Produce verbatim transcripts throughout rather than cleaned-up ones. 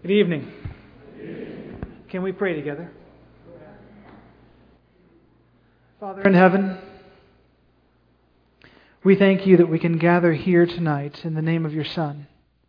Good evening. Can we pray together? Father in heaven, we thank you that we can gather here tonight in the name of your Son.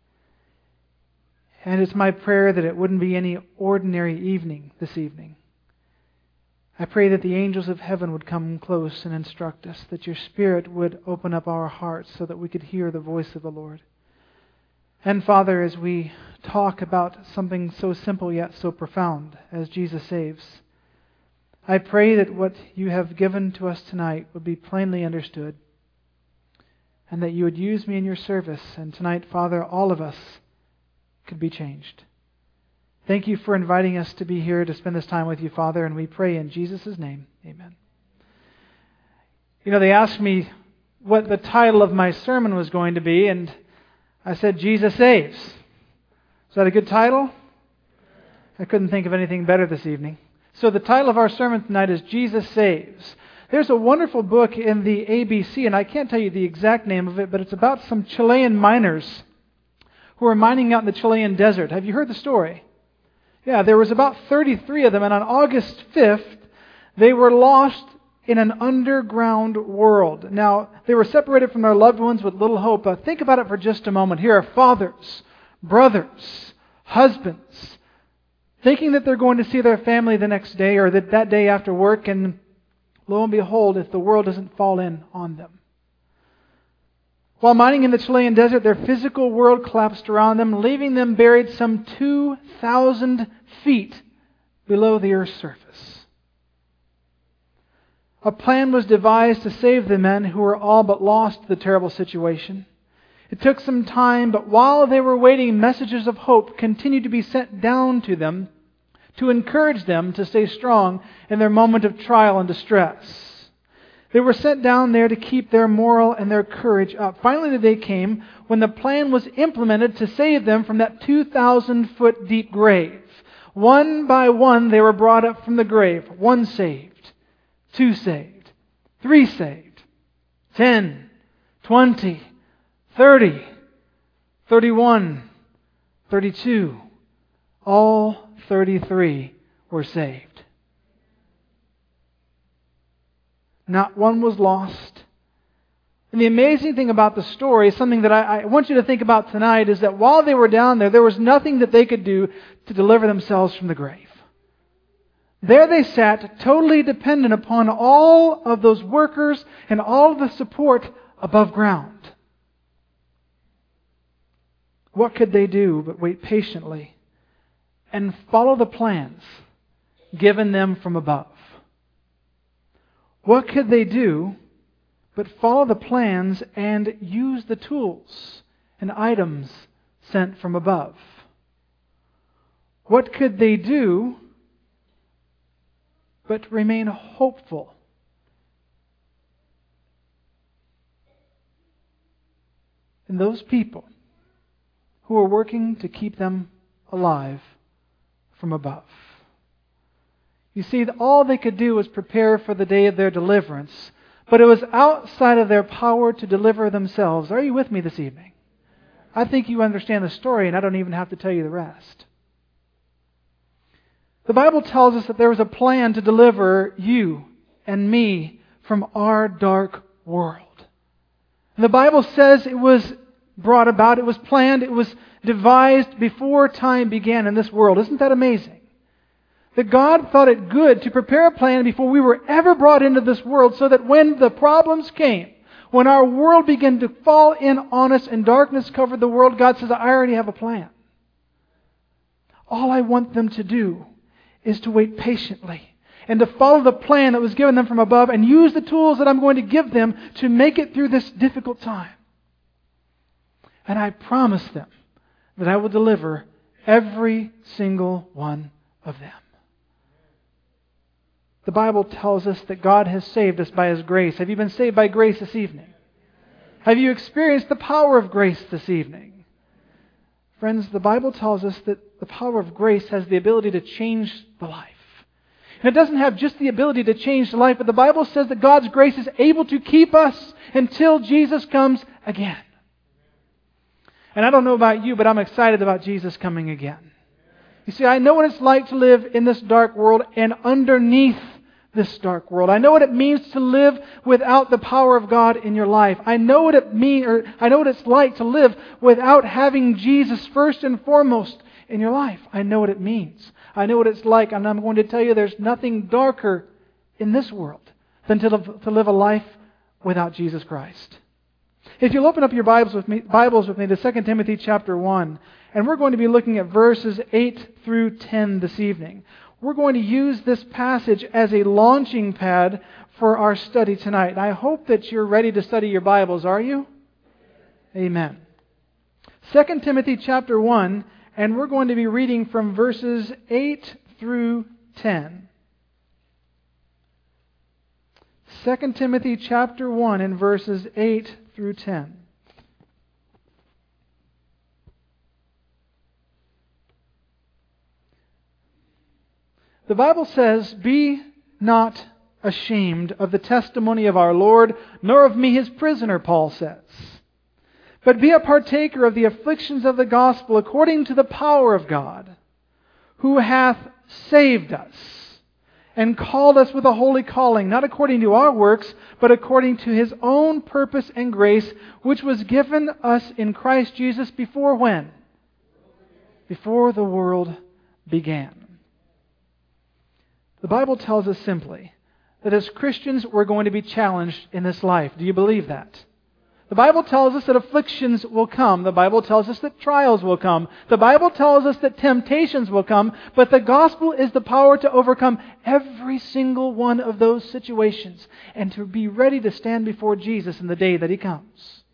And it's my prayer that it wouldn't be any ordinary evening this evening. I pray that the angels of heaven would come close and instruct us, that your Spirit would open up our hearts so that we could hear the voice of the Lord. And Father, as we talk about something so simple yet so profound as Jesus saves, I pray that what you have given to us tonight would be plainly understood, and that you would use me in your service. And tonight, Father, all of us could be changed. Thank you for inviting us to be here to spend this time with you, Father, and we pray in Jesus' name. Amen. You know, they asked me what the title of my sermon was going to be, and I said, Jesus Saves. Is that a good title? I couldn't think of anything better this evening. So the title of our sermon tonight is Jesus Saves. There's a wonderful book in the A B C, and I can't tell you the exact name of it, but it's about some Chilean miners who are mining out in the Chilean desert. Have you heard the story? Yeah, there was about thirty-three of them, and on August fifth, they were lost in an underground world. Now, they were separated from their loved ones with little hope. Uh, think about it for just a moment. Here are fathers, brothers, husbands, thinking that they're going to see their family the next day or that, that day after work, and lo and behold, if the world doesn't fall in on them. While mining in the Chilean desert, their physical world collapsed around them, leaving them buried some two thousand feet below the Earth's surface. A plan was devised to save the men who were all but lost to the terrible situation. It took some time, but while they were waiting, messages of hope continued to be sent down to them to encourage them to stay strong in their moment of trial and distress. They were sent down there to keep their moral and their courage up. Finally, the day came when the plan was implemented to save them from that two thousand foot deep grave. One by one, they were brought up from the grave. One saved, two saved, three saved, ten, twenty, thirty, thirty-one, thirty-two. All thirty-three were saved. Not one was lost. And the amazing thing about the story, something that I, I want you to think about tonight, is that while they were down there, there was nothing that they could do to deliver themselves from the grave. There they sat, totally dependent upon all of those workers and all of the support above ground. What could they do but wait patiently and follow the plans given them from above? What could they do but follow the plans and use the tools and items sent from above? What could they do but remain hopeful? And those people who are working to keep them alive from above. You see, all they could do was prepare for the day of their deliverance, but it was outside of their power to deliver themselves. Are you with me this evening? I think you understand the story, and I don't even have to tell you the rest. The Bible tells us that there was a plan to deliver you and me from our dark world. And the Bible says it was brought about, it was planned, it was devised before time began in this world. Isn't that amazing? That God thought it good to prepare a plan before we were ever brought into this world, so that when the problems came, when our world began to fall in on us and darkness covered the world, God says, I already have a plan. All I want them to do is to wait patiently and to follow the plan that was given them from above and use the tools that I'm going to give them to make it through this difficult time. And I promise them that I will deliver every single one of them. The Bible tells us that God has saved us by His grace. Have you been saved by grace this evening? Have you experienced the power of grace this evening? Friends, the Bible tells us that the power of grace has the ability to change the life. And it doesn't have just the ability to change the life, but the Bible says that God's grace is able to keep us until Jesus comes again. And I don't know about you, but I'm excited about Jesus coming again. You see, I know what it's like to live in this dark world and underneath this dark world. I know what it means to live without the power of God in your life. I know what it mean, or I know what it's like to live without having Jesus first and foremost in your life. I know what it means. I know what it's like, and I'm going to tell you there's nothing darker in this world than to live, to live a life without Jesus Christ. If you'll open up your Bibles with me, Bibles with me to Second Timothy chapter one, and we're going to be looking at verses eight through ten this evening. We're going to use this passage as a launching pad for our study tonight. And I hope that you're ready to study your Bibles, are you? Amen. Second Timothy chapter one, and we're going to be reading from verses eight through ten. Second Timothy chapter one and verses eight through ten. The Bible says, "Be not ashamed of the testimony of our Lord, nor of me his prisoner," Paul says. "But be a partaker of the afflictions of the gospel according to the power of God, who hath saved us, and called us with a holy calling, not according to our works, but according to his own purpose and grace, which was given us in Christ Jesus before when? Before the world began." The Bible tells us simply that as Christians we're going to be challenged in this life. Do you believe that? The Bible tells us that afflictions will come. The Bible tells us that trials will come. The Bible tells us that temptations will come. But the gospel is the power to overcome every single one of those situations and to be ready to stand before Jesus in the day that He comes.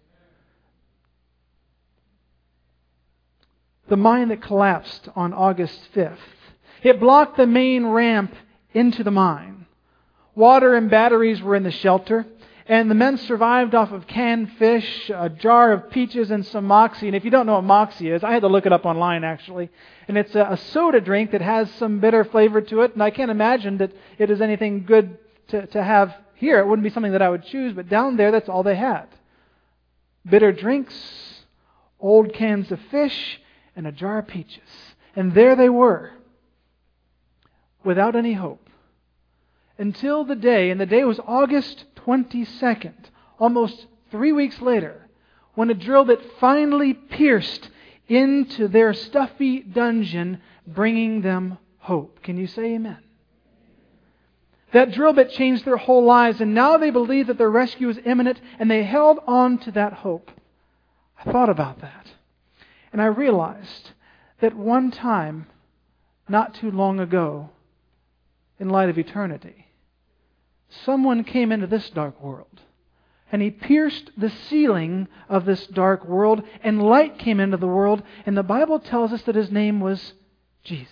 The mine that collapsed on August fifth, it blocked the main ramp into the mine. Water and batteries were in the shelter, and the men survived off of canned fish, a jar of peaches, and some Moxie. And if you don't know what Moxie is, I had to look it up online actually. And it's a, a soda drink that has some bitter flavor to it, and I can't imagine that it is anything good to, to have here. It wouldn't be something that I would choose, but down there that's all they had. Bitter drinks, old cans of fish, and a jar of peaches. And there they were, without any hope. Until the day, and the day was August twenty-second, almost three weeks later, when a drill bit finally pierced into their stuffy dungeon, bringing them hope. Can you say amen? That drill bit changed their whole lives, and now they believe that their rescue is imminent, and they held on to that hope. I thought about that, and I realized that one time, not too long ago, in light of eternity, someone came into this dark world, and he pierced the ceiling of this dark world, and light came into the world, and the Bible tells us that his name was Jesus.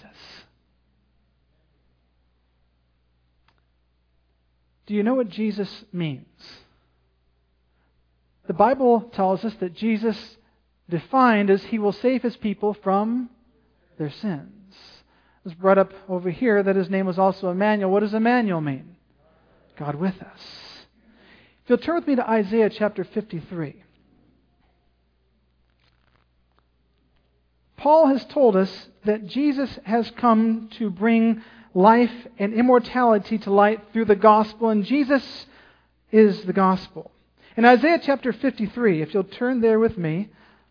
Do you know what Jesus means? The Bible tells us that Jesus defined as He will save His people from their sins. It was brought up over here that His name was also Emmanuel. What does Emmanuel mean? God with us. If you'll turn with me to Isaiah chapter fifty-three. Paul has told us that Jesus has come to bring life and immortality to light through the gospel, and Jesus is the gospel. In Isaiah chapter fifty-three, if you'll turn there with me,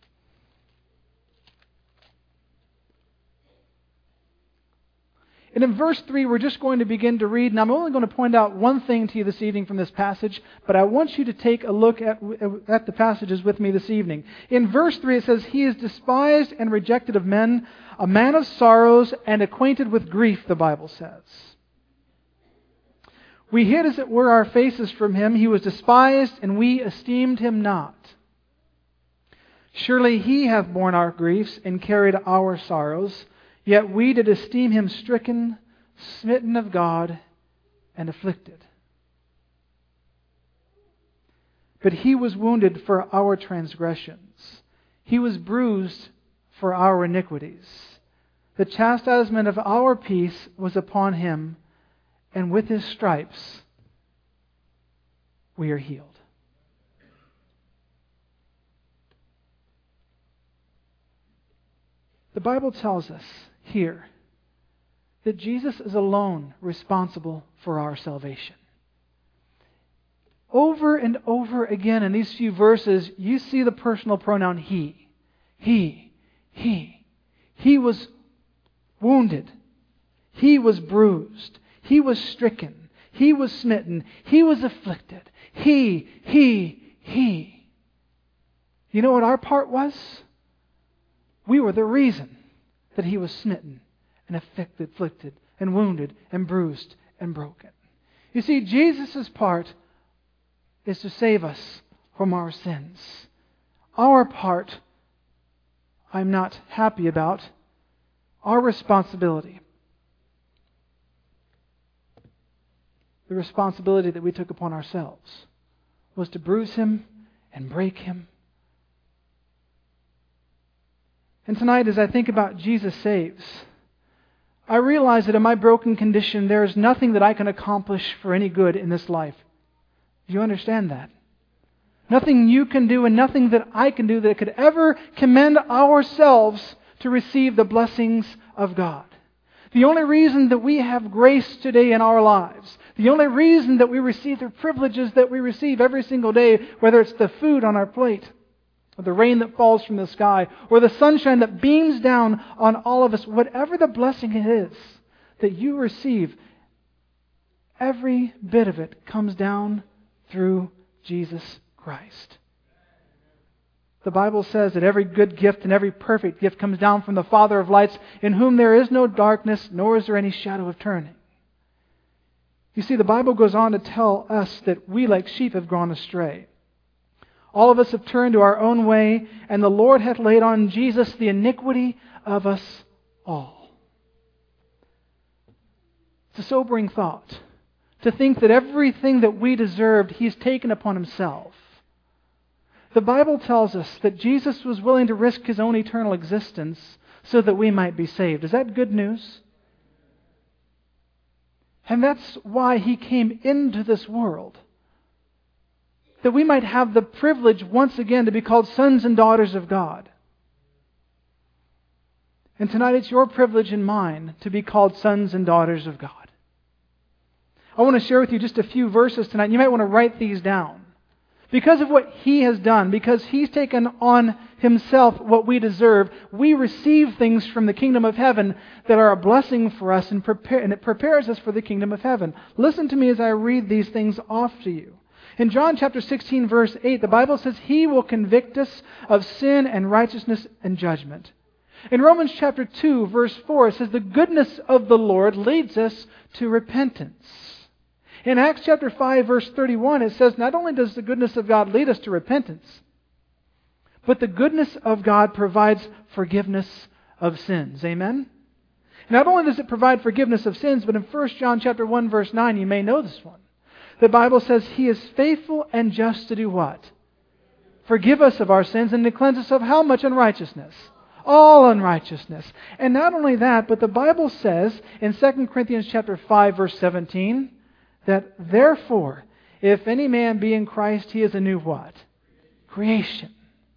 and in verse three, we're just going to begin to read, and I'm only going to point out one thing to you this evening from this passage, but I want you to take a look at, at the passages with me this evening. In verse three, it says, "He is despised and rejected of men, a man of sorrows and acquainted with grief," the Bible says. "We hid, as it were, our faces from Him. He was despised, and we esteemed Him not. Surely He hath borne our griefs and carried our sorrows. Yet we did esteem Him stricken, smitten of God, and afflicted. But He was wounded for our transgressions. He was bruised for our iniquities. The chastisement of our peace was upon Him, and with His stripes we are healed." The Bible tells us here that Jesus is alone responsible for our salvation. Over and over again in these few verses, you see the personal pronoun He. He. He. He was wounded. He was bruised. He was stricken. He was smitten. He was afflicted. He. He. He. You know what our part was? We were the reason that He was smitten and afflicted, afflicted and wounded and bruised and broken. You see, Jesus' part is to save us from our sins. Our part, I'm not happy about. Our responsibility. The responsibility that we took upon ourselves was to bruise Him and break Him. And tonight, as I think about Jesus saves, I realize that in my broken condition, there is nothing that I can accomplish for any good in this life. Do you understand that? Nothing you can do and nothing that I can do that could ever commend ourselves to receive the blessings of God. The only reason that we have grace today in our lives, the only reason that we receive the privileges that we receive every single day, whether it's the food on our plate, or the rain that falls from the sky, or the sunshine that beams down on all of us, whatever the blessing it is that you receive, every bit of it comes down through Jesus Christ. The Bible says that every good gift and every perfect gift comes down from the Father of lights, in whom there is no darkness, nor is there any shadow of turning. You see, the Bible goes on to tell us that we like sheep have gone astray. All of us have turned to our own way, and the Lord hath laid on Jesus the iniquity of us all. It's a sobering thought to think that everything that we deserved, He's taken upon Himself. The Bible tells us that Jesus was willing to risk His own eternal existence so that we might be saved. Is that good news? And that's why He came into this world. That we might have the privilege once again to be called sons and daughters of God. And tonight it's your privilege and mine to be called sons and daughters of God. I want to share with you just a few verses tonight. You might want to write these down. Because of what He has done, because He's taken on Himself what we deserve, we receive things from the kingdom of heaven that are a blessing for us and, prepare, and it prepares us for the kingdom of heaven. Listen to me as I read these things off to you. In John chapter sixteen, verse eight, the Bible says, He will convict us of sin and righteousness and judgment. In Romans chapter two, verse four, it says, the goodness of the Lord leads us to repentance. In Acts chapter five, verse thirty-one, it says, not only does the goodness of God lead us to repentance, but the goodness of God provides forgiveness of sins. Amen? Not only does it provide forgiveness of sins, but in First John chapter one, verse nine, you may know this one. The Bible says He is faithful and just to do what? Forgive us of our sins and to cleanse us of how much unrighteousness? All unrighteousness. And not only that, but the Bible says in Second Corinthians chapter five, verse seventeen, that therefore, if any man be in Christ, he is a new what? Creation.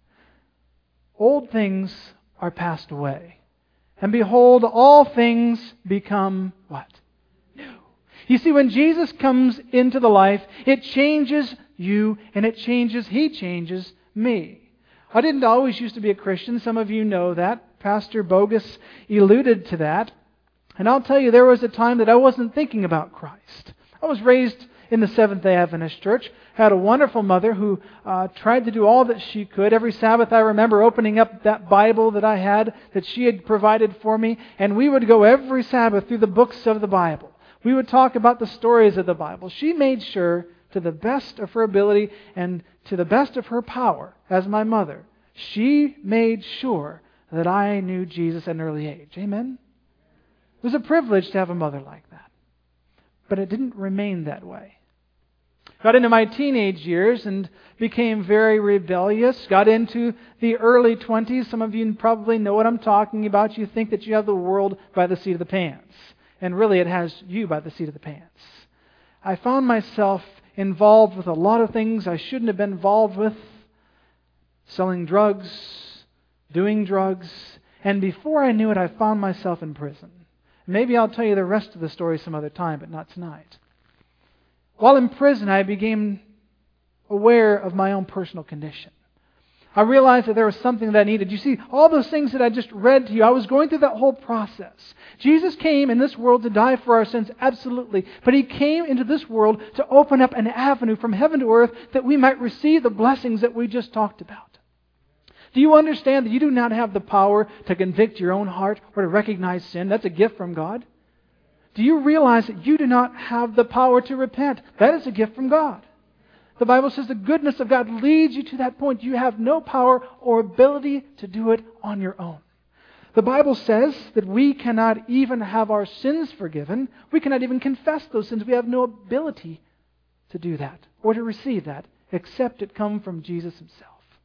Old things are passed away. And behold, all things become what? New. You see, when Jesus comes into the life, it changes you and it changes, He changes me. I didn't always used to be a Christian. Some of you know that. Pastor Bogus alluded to that. And I'll tell you, there was a time that I wasn't thinking about Christ. I was raised in the Seventh-day Adventist Church. Had a wonderful mother who uh, tried to do all that she could. Every Sabbath I remember opening up that Bible that I had, that she had provided for me, and we would go every Sabbath through the books of the Bible. We would talk about the stories of the Bible. She made sure, to the best of her ability and to the best of her power as my mother, she made sure that I knew Jesus at an early age. Amen? It was a privilege to have a mother like that. But it didn't remain that way. Got into my teenage years and became very rebellious. Got into the early twenties. Some of you probably know what I'm talking about. You think that you have the world by the seat of the pants. And really it has you by the seat of the pants. I found myself involved with a lot of things I shouldn't have been involved with. Selling drugs, doing drugs. And before I knew it, I found myself in prison. Maybe I'll tell you the rest of the story some other time, but not tonight. While in prison, I became aware of my own personal condition. I realized that there was something that I needed. You see, all those things that I just read to you, I was going through that whole process. Jesus came in this world to die for our sins, absolutely. But He came into this world to open up an avenue from heaven to earth that we might receive the blessings that we just talked about. Do you understand that you do not have the power to convict your own heart or to recognize sin? That's a gift from God. Do you realize that you do not have the power to repent? That is a gift from God. The Bible says the goodness of God leads you to that point. You have no power or ability to do it on your own. The Bible says that we cannot even have our sins forgiven. We cannot even confess those sins. We have no ability to do that or to receive that except it come from Jesus Himself.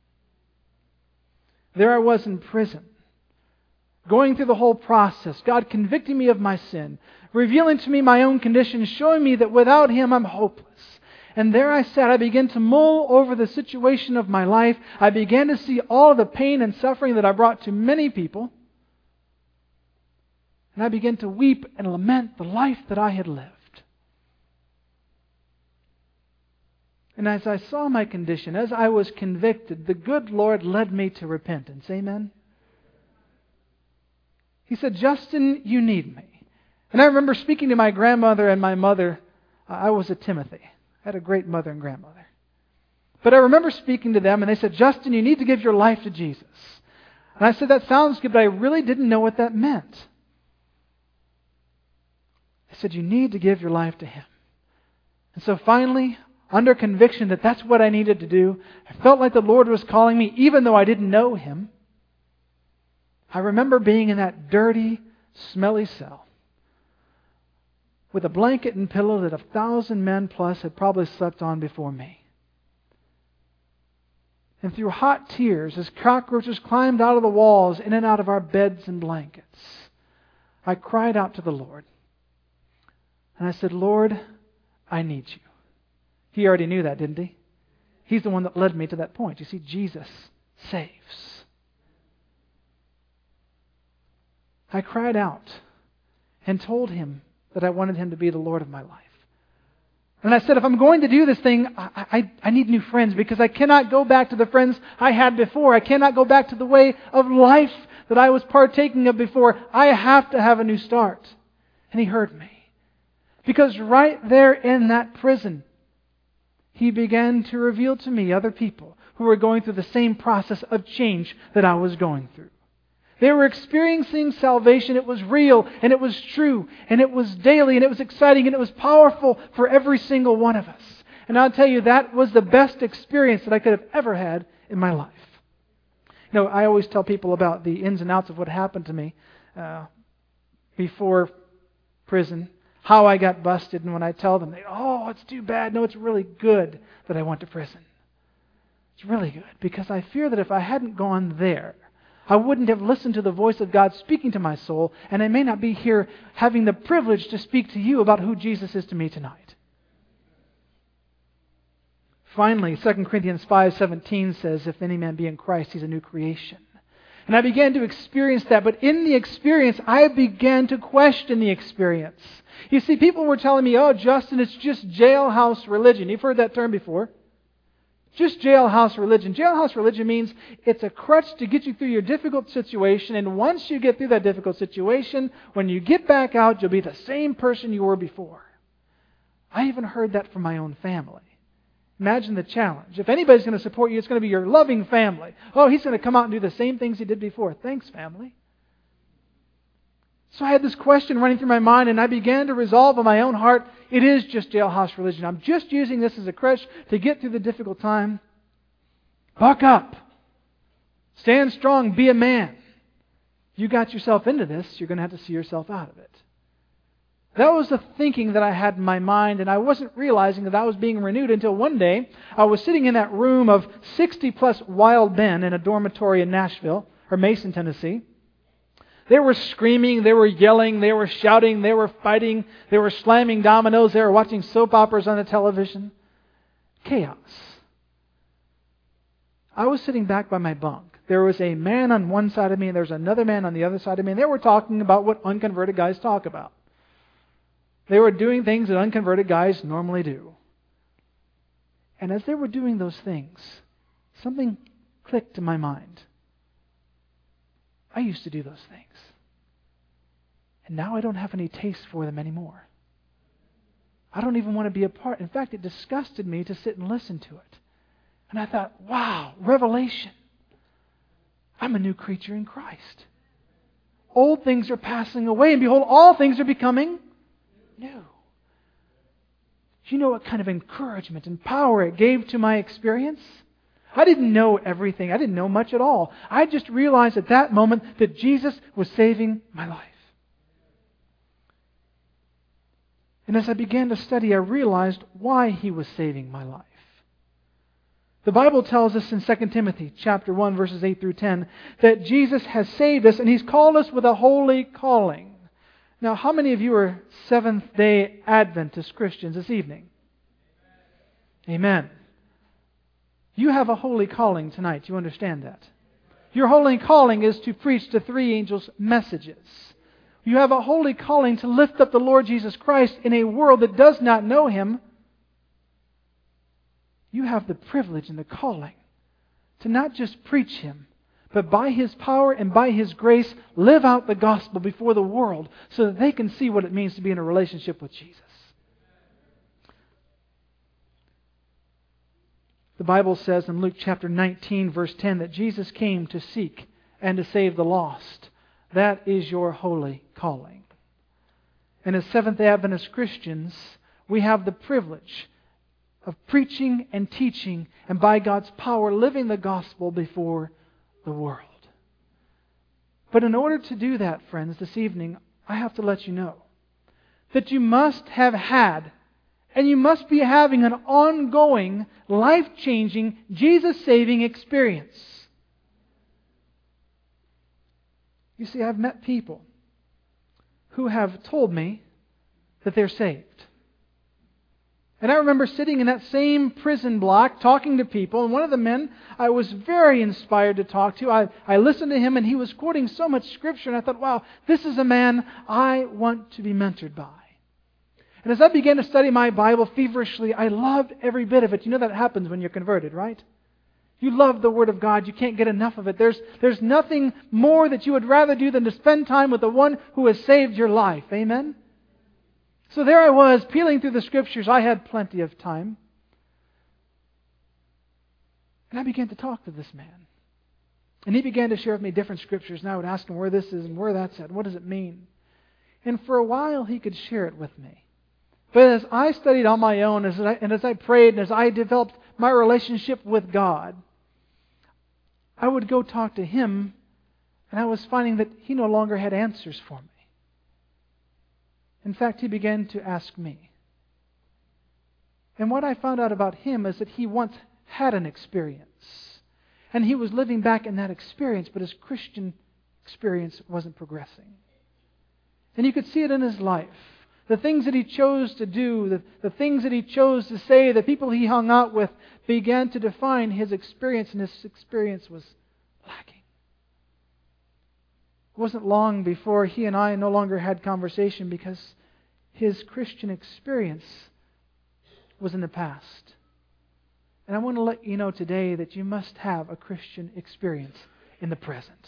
There I was in prison, going through the whole process, God convicting me of my sin, revealing to me my own condition, showing me that without Him I'm hopeless. And there I sat. I began to mull over the situation of my life. I began to see all the pain and suffering that I brought to many people. And I began to weep and lament the life that I had lived. And as I saw my condition, as I was convicted, the good Lord led me to repentance. Amen? He said, Justin, you need me. And I remember speaking to my grandmother and my mother. I was a Timothy. I had a great mother and grandmother. But I remember speaking to them and they said, Justin, you need to give your life to Jesus. And I said, that sounds good, but I really didn't know what that meant. They said, you need to give your life to Him. And so finally, under conviction that that's what I needed to do, I felt like the Lord was calling me even though I didn't know Him. I remember being in that dirty, smelly cell with a blanket and pillow that a thousand men plus had probably slept on before me. And through hot tears, as cockroaches climbed out of the walls, in and out of our beds and blankets, I cried out to the Lord. And I said, Lord, I need You. He already knew that, didn't He? He's the one that led me to that point. You see, Jesus saves. I cried out and told Him that I wanted Him to be the Lord of my life. And I said, if I'm going to do this thing, I, I, I need new friends because I cannot go back to the friends I had before. I cannot go back to the way of life that I was partaking of before. I have to have a new start. And He heard me. Because right there in that prison, He began to reveal to me other people who were going through the same process of change that I was going through. They were experiencing salvation. It was real and it was true and it was daily and it was exciting and it was powerful for every single one of us. And I'll tell you, that was the best experience that I could have ever had in my life. You know, I always tell people about the ins and outs of what happened to me uh, before prison, how I got busted, and when I tell them, they go, oh, it's too bad. No, it's really good that I went to prison. It's really good because I fear that if I hadn't gone there, I wouldn't have listened to the voice of God speaking to my soul, and I may not be here having the privilege to speak to you about who Jesus is to me tonight. Finally, Second Corinthians five seventeen says, if any man be in Christ, he's a new creation. And I began to experience that, but in the experience, I began to question the experience. You see, people were telling me, oh, Justin, it's just jailhouse religion. You've heard that term before. Just jailhouse religion. Jailhouse religion means it's a crutch to get you through your difficult situation, and once you get through that difficult situation, when you get back out, you'll be the same person you were before. I even heard that from my own family. Imagine the challenge. If anybody's going to support you, it's going to be your loving family. Oh, he's going to come out and do the same things he did before. Thanks, family. So I had this question running through my mind, and I began to resolve in my own heart, it is just jailhouse religion. I'm just using this as a crutch to get through the difficult time. Buck up. Stand strong. Be a man. You got yourself into this, you're going to have to see yourself out of it. That was the thinking that I had in my mind, and I wasn't realizing that I was being renewed until one day I was sitting in that room of sixty plus wild men in a dormitory in Nashville, or Mason, Tennessee. They were screaming, they were yelling, they were shouting, they were fighting, they were slamming dominoes, they were watching soap operas on the television. Chaos. I was sitting back by my bunk. there was a man on one side of me and there was another man on the other side of me, and they were talking about what unconverted guys talk about. They were doing things that unconverted guys normally do. And as they were doing those things, something clicked in my mind. I used to do those things. And now I don't have any taste for them anymore. I don't even want to be a part. In fact, it disgusted me to sit and listen to it. And I thought, wow, revelation. I'm a new creature in Christ. Old things are passing away, and behold, all things are becoming new. Do you know what kind of encouragement and power it gave to my experience? I didn't know everything. I didn't know much at all. I just realized at that moment that Jesus was saving my life. And as I began to study, I realized why He was saving my life. The Bible tells us in Second Timothy chapter one, verses eight through ten, that Jesus has saved us and He's called us with a holy calling. Now, how many of you are Seventh-day Adventist Christians this evening? Amen. You have a holy calling tonight. You understand that? Your holy calling is to preach to three angels' messages. You have a holy calling to lift up the Lord Jesus Christ in a world that does not know Him. You have the privilege and the calling to not just preach Him, but by His power and by His grace, live out the gospel before the world so that they can see what it means to be in a relationship with Jesus. The Bible says in Luke chapter nineteen, verse ten, that Jesus came to seek and to save the lost. That is your holy calling. And as Seventh-day Adventist Christians, we have the privilege of preaching and teaching, and by God's power, living the gospel before the world. But in order to do that, friends, this evening, I have to let you know that you must have had, and you must be having an ongoing, life-changing, Jesus-saving experience. You see, I've met people who have told me that they're saved. And I remember sitting in that same prison block talking to people, and one of the men I was very inspired to talk to, I, I listened to him and he was quoting so much Scripture, and I thought, wow, this is a man I want to be mentored by. And as I began to study my Bible feverishly, I loved every bit of it. You know that happens when you're converted, right? You love the Word of God. You can't get enough of it. There's, there's nothing more that you would rather do than to spend time with the one who has saved your life. Amen? So there I was, peeling through the Scriptures. I had plenty of time. And I began to talk to this man. And he began to share with me different Scriptures. And I would ask him where this is and where that's at. What does it mean? And for a while he could share it with me. But as I studied on my own, as I, and as I prayed, and as I developed my relationship with God, I would go talk to him, and I was finding that he no longer had answers for me. In fact, he began to ask me. And what I found out about him is that he once had an experience. And he was living back in that experience, but his Christian experience wasn't progressing. And you could see it in his life. The things that he chose to do, the, the things that he chose to say, the people he hung out with began to define his experience, and his experience was lacking. It wasn't long before he and I no longer had conversation because his Christian experience was in the past. And I want to let you know today that you must have a Christian experience in the present.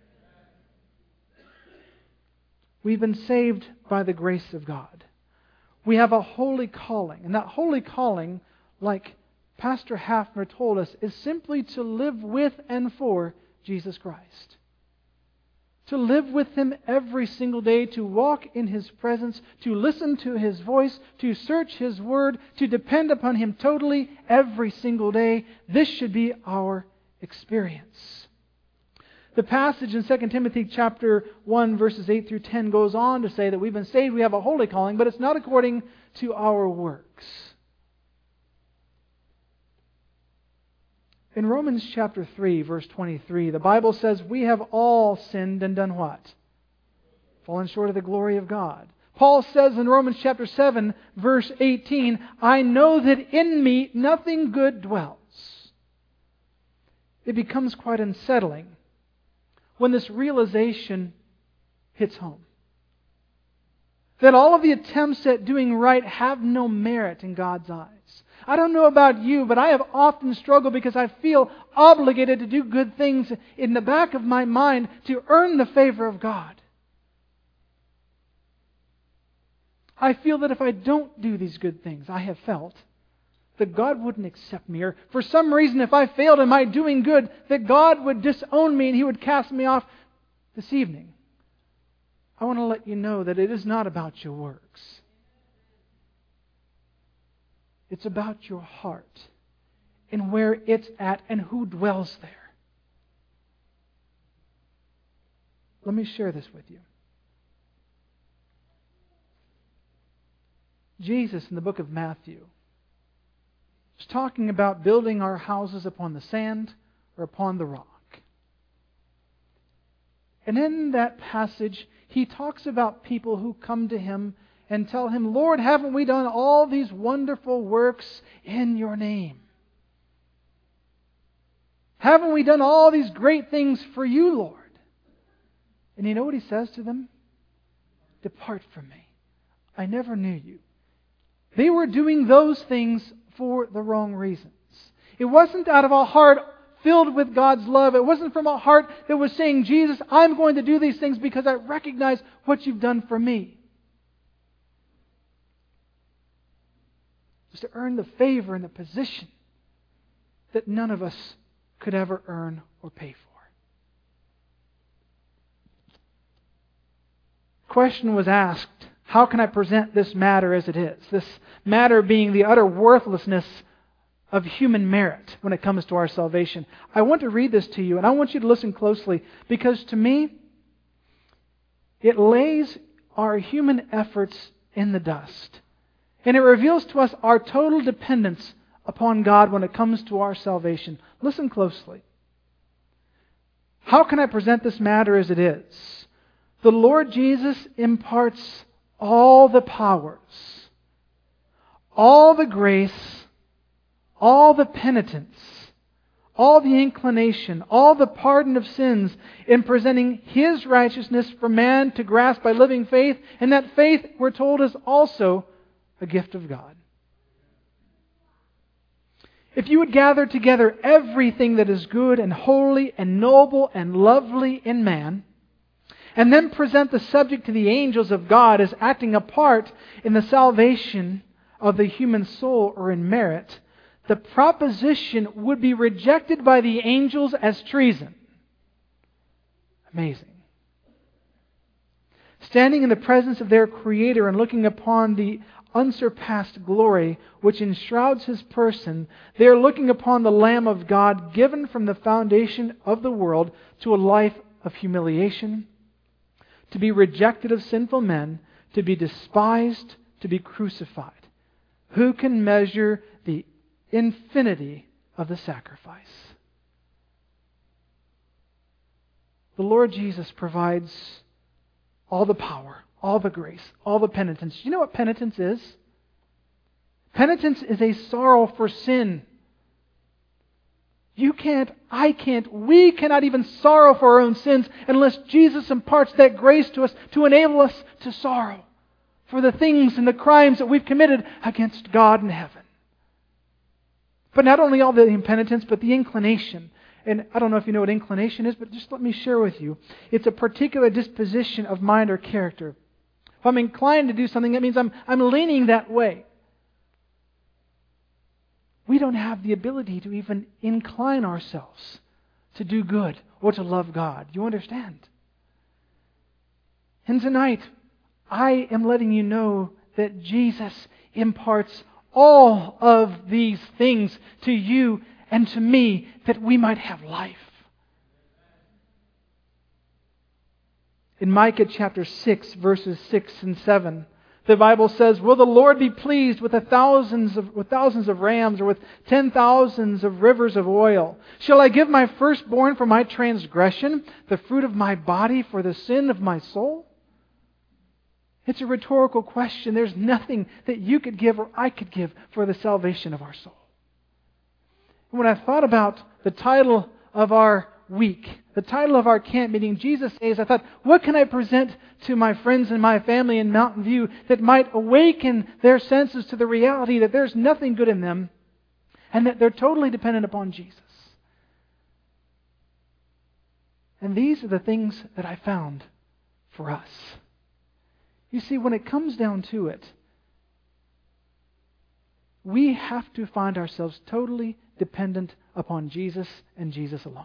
We've been saved by the grace of God. We have a holy calling. And that holy calling, like Pastor Hafner told us, is simply to live with and for Jesus Christ. To live with Him every single day, to walk in His presence, to listen to His voice, to search His Word, to depend upon Him totally every single day. This should be our experience. The passage in Second Timothy chapter one, verses eight through ten goes on to say that we've been saved, we have a holy calling, but it's not according to our works. In Romans chapter three, verse twenty-three, the Bible says, we have all sinned and done what? Fallen short of the glory of God. Paul says in Romans chapter seven, verse eighteen, I know that in me nothing good dwells. it becomes quite unsettling when this realization hits home. That all of the attempts at doing right have no merit in God's eyes. I don't know about you, but I have often struggled because I feel obligated to do good things in the back of my mind to earn the favor of God. I feel that if I don't do these good things, I have felt that God wouldn't accept me. Or for some reason, if I failed in my doing good, that God would disown me and He would cast me off. This evening, I want to let you know that it is not about your works. It's about your heart and where it's at and who dwells there. Let me share this with you. Jesus in the book of Matthew is talking about building our houses upon the sand or upon the rock. And in that passage, He talks about people who come to Him and tell Him, Lord, haven't we done all these wonderful works in Your name? Haven't we done all these great things for You, Lord? And you know what He says to them? Depart from me. I never knew you. They were doing those things for the wrong reasons. It wasn't out of a heart filled with God's love. It wasn't from a heart that was saying, Jesus, I'm going to do these things because I recognize what You've done for me. It was to earn the favor and the position that none of us could ever earn or pay for. The question was asked, how can I present this matter as it is? This matter being the utter worthlessness of human merit when it comes to our salvation. I want to read this to you, and I want you to listen closely, because to me, it lays our human efforts in the dust. And it reveals to us our total dependence upon God when it comes to our salvation. Listen closely. How can I present this matter as it is? The Lord Jesus imparts all the powers, all the grace, all the penitence, all the inclination, all the pardon of sins in presenting His righteousness for man to grasp by living faith. And that faith, we're told, is also a gift of God. If you would gather together everything that is good and holy and noble and lovely in man, and then present the subject to the angels of God as acting a part in the salvation of the human soul or in merit, the proposition would be rejected by the angels as treason. Amazing. Standing in the presence of their Creator and looking upon the unsurpassed glory which enshrouds His person, they are looking upon the Lamb of God given from the foundation of the world to a life of humiliation, to be rejected of sinful men, to be despised, to be crucified. Who can measure the infinity of the sacrifice? The Lord Jesus provides all the power, all the grace, all the penitence. Do you know what penitence is? Penitence is a sorrow for sin. You can't, I can't, we cannot even sorrow for our own sins unless Jesus imparts that grace to us to enable us to sorrow for the things and the crimes that we've committed against God in heaven. But not only all the impenitence, but the inclination. And I don't know if you know what inclination is, but just let me share with you. It's a particular disposition of mind or character. If I'm inclined to do something, that means I'm, I'm leaning that way. We don't have the ability to even incline ourselves to do good or to love God. You understand? And tonight, I am letting you know that Jesus imparts all of these things to you and to me that we might have life. In Micah chapter six, verses six and seven, the Bible says, will the Lord be pleased with, a thousands of, with thousands of rams or with ten thousands of rivers of oil? Shall I give my firstborn for my transgression, the fruit of my body for the sin of my soul? It's a rhetorical question. There's nothing that you could give or I could give for the salvation of our soul. When I thought about the title of our week, the title of our camp meeting, Jesus Saves, I thought, what can I present to my friends and my family in Mountain View that might awaken their senses to the reality that there's nothing good in them and that they're totally dependent upon Jesus. And these are the things that I found for us. You see, when it comes down to it, we have to find ourselves totally dependent upon Jesus and Jesus alone.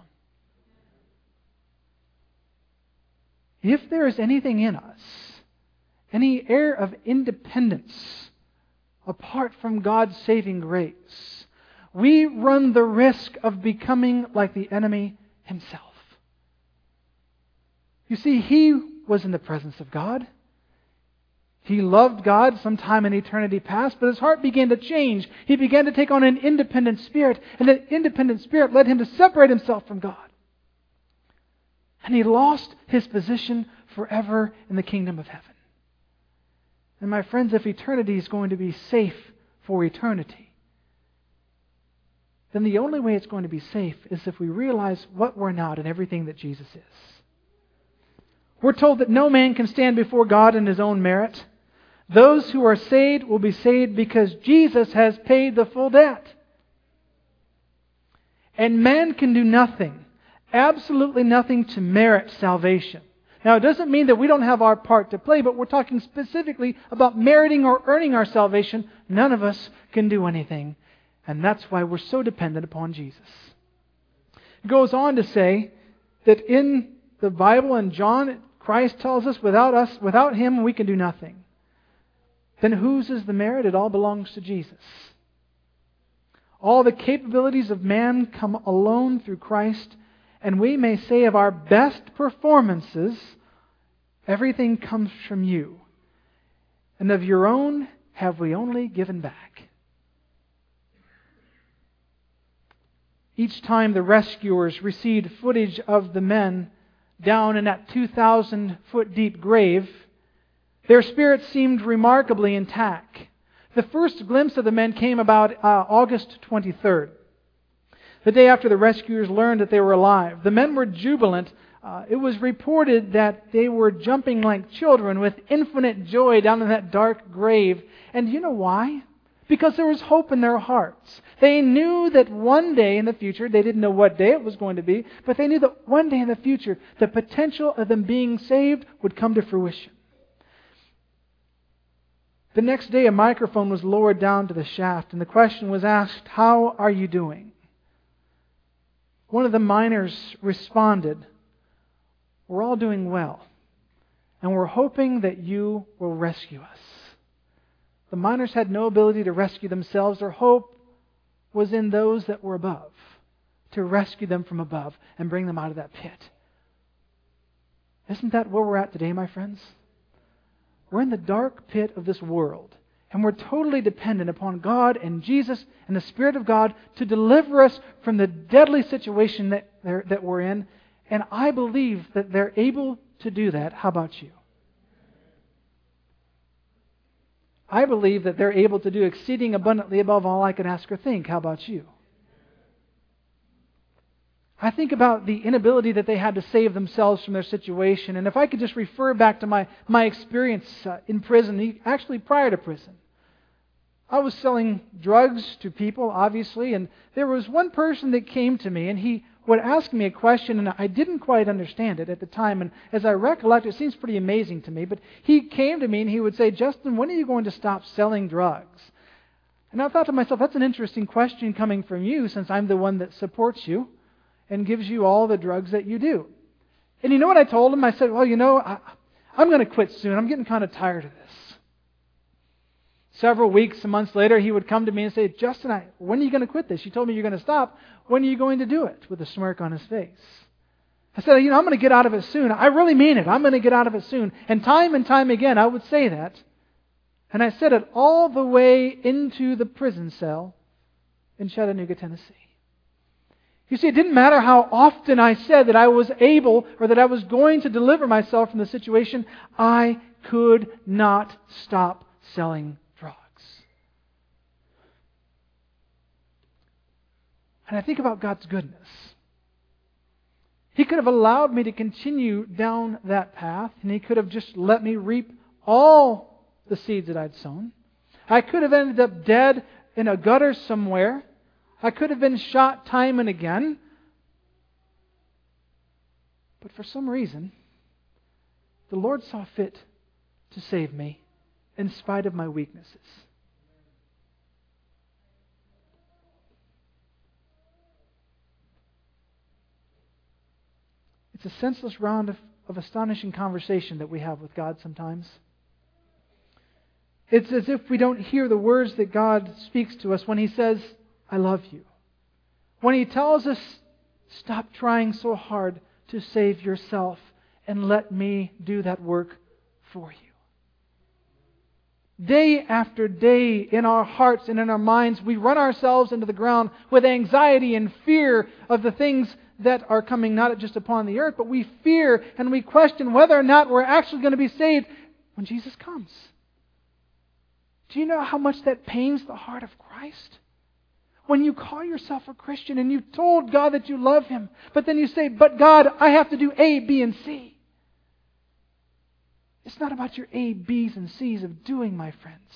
If there is anything in us, any air of independence apart from God's saving grace, we run the risk of becoming like the enemy himself. You see, he was in the presence of God. He loved God sometime in eternity past, but his heart began to change. He began to take on an independent spirit, and that independent spirit led him to separate himself from God. And he lost his position forever in the kingdom of heaven. And my friends, if eternity is going to be safe for eternity, then the only way it's going to be safe is if we realize what we're not and everything that Jesus is. We're told that no man can stand before God in his own merit. Those who are saved will be saved because Jesus has paid the full debt. And man can do nothing, absolutely nothing to merit salvation. Now, it doesn't mean that we don't have our part to play, but we're talking specifically about meriting or earning our salvation. None of us can do anything. And that's why we're so dependent upon Jesus. It goes on to say that in the Bible and John, Christ tells us without us, without Him, we can do nothing. Then whose is the merit? It all belongs to Jesus. All the capabilities of man come alone through Christ, and we may say of our best performances, everything comes from you. And of your own have we only given back. Each time the rescuers received footage of the men down in that two thousand foot deep grave, their spirits seemed remarkably intact. The first glimpse of the men came about uh, August twenty-third, the day after the rescuers learned that they were alive. The men were jubilant. Uh, it was reported that they were jumping like children with infinite joy down in that dark grave. And you know why? Because there was hope in their hearts. They knew that one day in the future, they didn't know what day it was going to be, but they knew that one day in the future, the potential of them being saved would come to fruition. The next day, a microphone was lowered down to the shaft, and the question was asked, "How are you doing?" One of the miners responded, "We're all doing well, and we're hoping that you will rescue us." The miners had no ability to rescue themselves. Their hope was in those that were above, to rescue them from above and bring them out of that pit. Isn't that where we're at today, my friends? We're in the dark pit of this world, and we're totally dependent upon God and Jesus and the Spirit of God to deliver us from the deadly situation that, that we're in. And I believe that they're able to do that. How about you? I believe that they're able to do exceeding abundantly above all I could ask or think. How about you? I think about the inability that they had to save themselves from their situation. And if I could just refer back to my, my experience uh, in prison, actually prior to prison. I was selling drugs to people, obviously, and there was one person that came to me, and he would ask me a question, and I didn't quite understand it at the time. And as I recollect, it seems pretty amazing to me, but he came to me and he would say, "Justin, when are you going to stop selling drugs?" And I thought to myself, that's an interesting question coming from you, since I'm the one that supports you and gives you all the drugs that you do. And you know what I told him? I said, "Well, you know, I, I'm going to quit soon. I'm getting kind of tired of this." Several weeks and months later, he would come to me and say, "Justin, I, when are you going to quit this? You told me you're going to stop. When are you going to do it?" With a smirk on his face. I said, "You know, I'm going to get out of it soon. I really mean it. I'm going to get out of it soon." And time and time again, I would say that. And I said it all the way into the prison cell in Chattanooga, Tennessee. You see, it didn't matter how often I said that I was able or that I was going to deliver myself from the situation, I could not stop selling drugs. And I think about God's goodness. He could have allowed me to continue down that path, and He could have just let me reap all the seeds that I'd sown. I could have ended up dead in a gutter somewhere. I could have been shot time and again. But for some reason, the Lord saw fit to save me in spite of my weaknesses. It's a senseless round of, of astonishing conversation that we have with God sometimes. It's as if we don't hear the words that God speaks to us when He says, I love you. When He tells us, stop trying so hard to save yourself and let me do that work for you. Day after day in our hearts and in our minds, we run ourselves into the ground with anxiety and fear of the things that are coming not just upon the earth, but we fear and we question whether or not we're actually going to be saved when Jesus comes. Do you know how much that pains the heart of Christ? When you call yourself a Christian and you've told God that you love Him, but then you say, but God, I have to do A, B, and C. It's not about your A, B's, and C's of doing, my friends.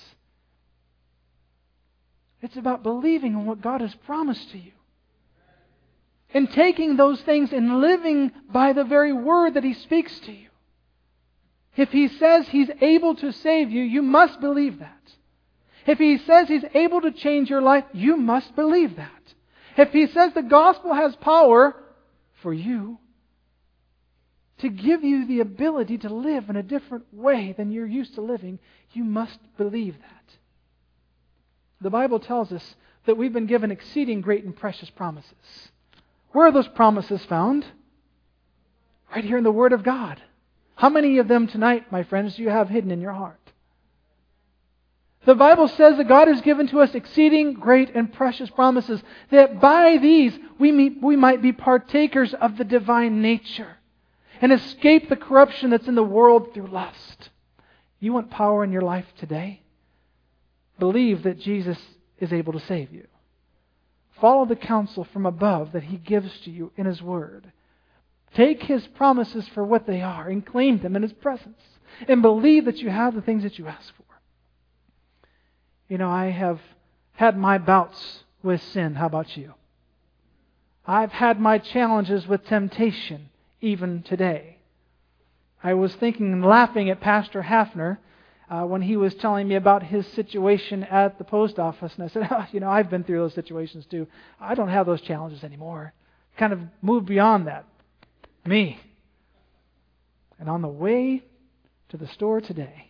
It's about believing in what God has promised to you. And taking those things and living by the very word that He speaks to you. If He says He's able to save you, you must believe that. If He says He's able to change your life, you must believe that. If He says the gospel has power for you to give you the ability to live in a different way than you're used to living, you must believe that. The Bible tells us that we've been given exceeding great and precious promises. Where are those promises found? Right here in the Word of God. How many of them tonight, my friends, do you have hidden in your heart? The Bible says that God has given to us exceeding great and precious promises, that by these we, meet, we might be partakers of the divine nature and escape the corruption that's in the world through lust. You want power in your life today? Believe that Jesus is able to save you. Follow the counsel from above that He gives to you in His Word. Take His promises for what they are and claim them in His presence. And believe that you have the things that you ask for. You know, I have had my bouts with sin. How about you? I've had my challenges with temptation, even today. I was thinking and laughing at Pastor Hafner uh, when he was telling me about his situation at the post office. And I said, oh, you know, I've been through those situations too. I don't have those challenges anymore. Kind of moved beyond that. Me. And on the way to the store today,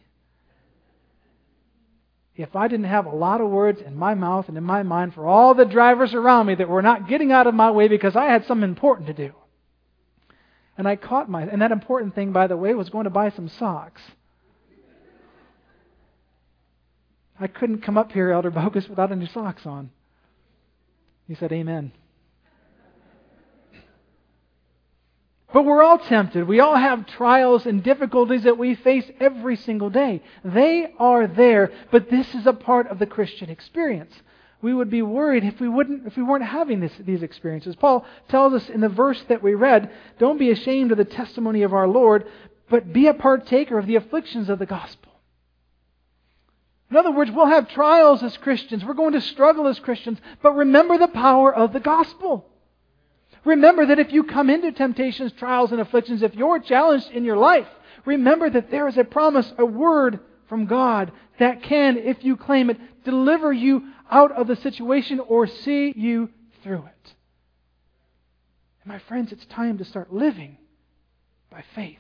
if I didn't have a lot of words in my mouth and in my mind for all the drivers around me that were not getting out of my way because I had something important to do. And I caught my... And that important thing, by the way, was going to buy some socks. I couldn't come up here, Elder Bogus, without any socks on. He said, amen. But we're all tempted. We all have trials and difficulties that we face every single day. They are there, but this is a part of the Christian experience. We would be worried if we wouldn't, if we weren't having this, these experiences. Paul tells us in the verse that we read, don't be ashamed of the testimony of our Lord, but be a partaker of the afflictions of the gospel. In other words, we'll have trials as Christians. We're going to struggle as Christians, but remember the power of the gospel. Remember that if you come into temptations, trials, and afflictions, if you're challenged in your life, remember that there is a promise, a word from God that can, if you claim it, deliver you out of the situation or see you through it. And my friends, it's time to start living by faith.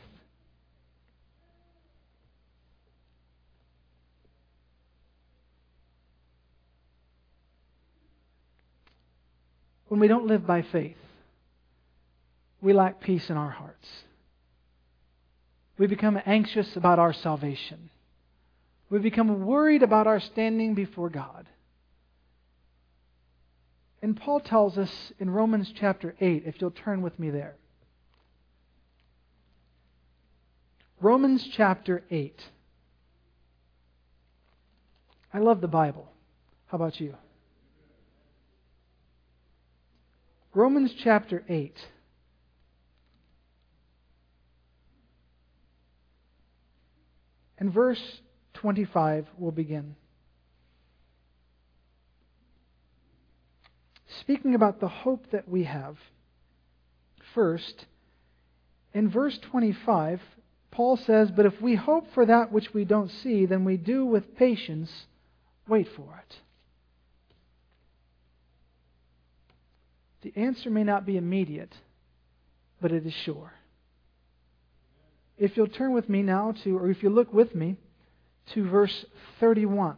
When we don't live by faith, we lack peace in our hearts. We become anxious about our salvation. We become worried about our standing before God. And Paul tells us in Romans chapter eight, if you'll turn with me there. Romans chapter eight. I love the Bible. How about you? Romans chapter eight. And verse twenty-five will begin. Speaking about the hope that we have, first, in verse twenty-five, Paul says, "But if we hope for that which we don't see, then we do with patience wait for it." The answer may not be immediate, but it is sure. If you'll turn with me now to, or if you look with me, to verse thirty-one.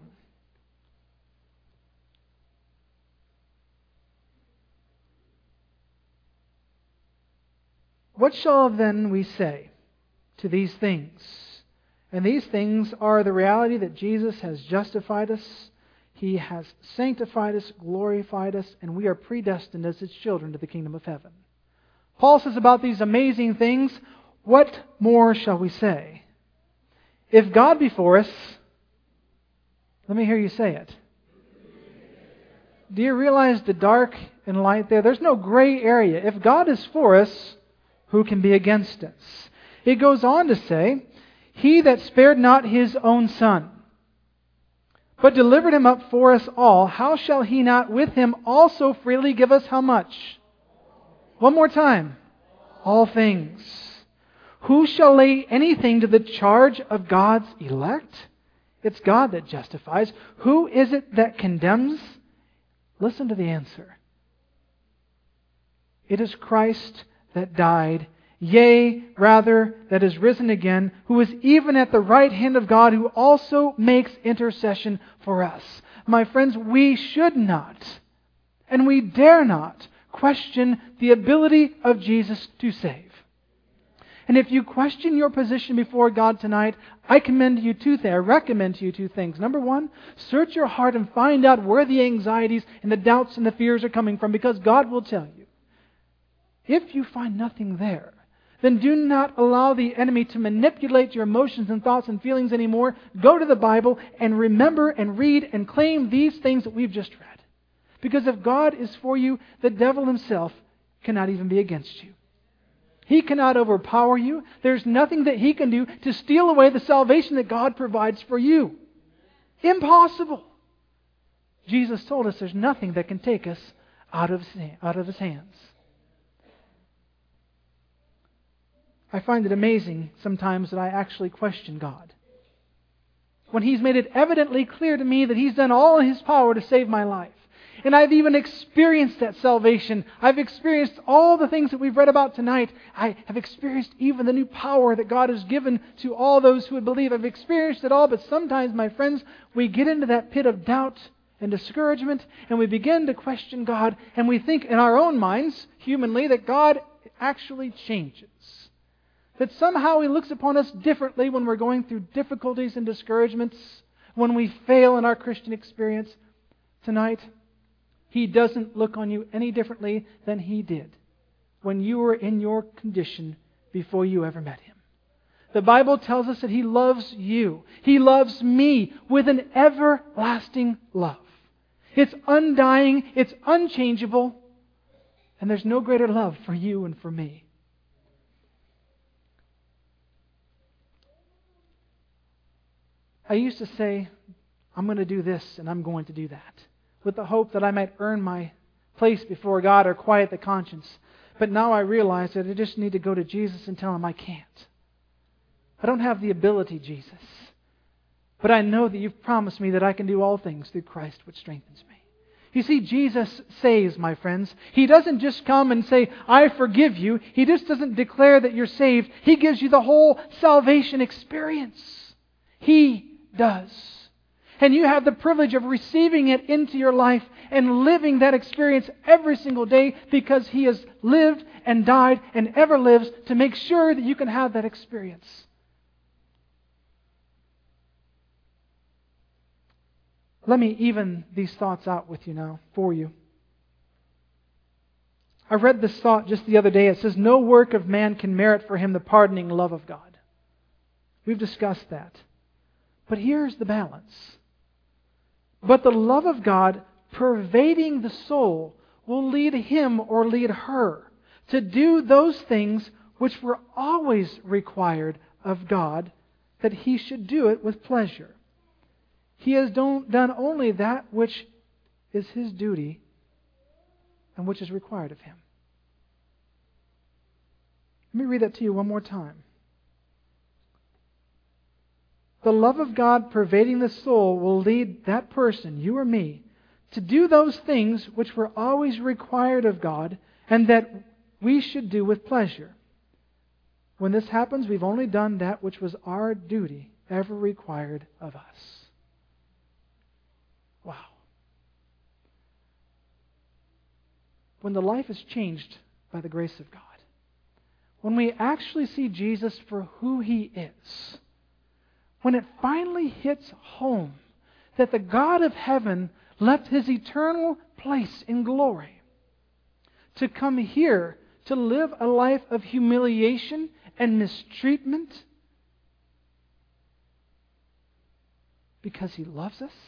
What shall then we say to these things? And these things are the reality that Jesus has justified us, He has sanctified us, glorified us, and we are predestined as His children to the kingdom of heaven. Paul says about these amazing things, what more shall we say? If God be for us, let me hear you say it. Do you realize the dark and light there? There's no gray area. If God is for us, who can be against us? It goes on to say, He that spared not His own Son, but delivered Him up for us all, how shall He not with Him also freely give us how much? One more time. All things. Who shall lay anything to the charge of God's elect? It's God that justifies. Who is it that condemns? Listen to the answer. It is Christ that died, yea, rather, that is risen again, who is even at the right hand of God, who also makes intercession for us. My friends, we should not, and we dare not, question the ability of Jesus to save. And if you question your position before God tonight, I commend you two things. I recommend to you two things. Number one, search your heart and find out where the anxieties and the doubts and the fears are coming from, because God will tell you. If you find nothing there, then do not allow the enemy to manipulate your emotions and thoughts and feelings anymore. Go to the Bible and remember and read and claim these things that we've just read. Because if God is for you, the devil himself cannot even be against you. He cannot overpower you. There's nothing that he can do to steal away the salvation that God provides for you. Impossible. Jesus told us there's nothing that can take us out of out of His hands. I find it amazing sometimes that I actually question God. When He's made it evidently clear to me that He's done all in His power to save my life. And I've even experienced that salvation. I've experienced all the things that we've read about tonight. I have experienced even the new power that God has given to all those who would believe. I've experienced it all, but sometimes, my friends, we get into that pit of doubt and discouragement, and we begin to question God, and we think in our own minds, humanly, that God actually changes. That somehow He looks upon us differently when we're going through difficulties and discouragements, when we fail in our Christian experience. Tonight, He doesn't look on you any differently than He did when you were in your condition before you ever met Him. The Bible tells us that He loves you. He loves me with an everlasting love. It's undying, it's unchangeable, and there's no greater love for you and for me. I used to say, I'm going to do this and I'm going to do that, with the hope that I might earn my place before God or quiet the conscience. But now I realize that I just need to go to Jesus and tell Him I can't. I don't have the ability, Jesus. But I know that You've promised me that I can do all things through Christ which strengthens me. You see, Jesus saves, my friends. He doesn't just come and say, I forgive you. He just doesn't declare that you're saved. He gives you the whole salvation experience. He does. And you have the privilege of receiving it into your life and living that experience every single day, because He has lived and died and ever lives to make sure that you can have that experience. Let me even these thoughts out with you now, for you. I read this thought just the other day. It says, no work of man can merit for him the pardoning love of God. We've discussed that. But here's the balance. But the love of God pervading the soul will lead him or lead her to do those things which were always required of God that he should do it with pleasure. He has done only that which is his duty and which is required of him. Let me read that to you one more time. The love of God pervading the soul will lead that person, you or me, to do those things which were always required of God and that we should do with pleasure. When this happens, we've only done that which was our duty ever required of us. Wow. When the life is changed by the grace of God, when we actually see Jesus for who He is, when it finally hits home that the God of heaven left His eternal place in glory to come here to live a life of humiliation and mistreatment because He loves us,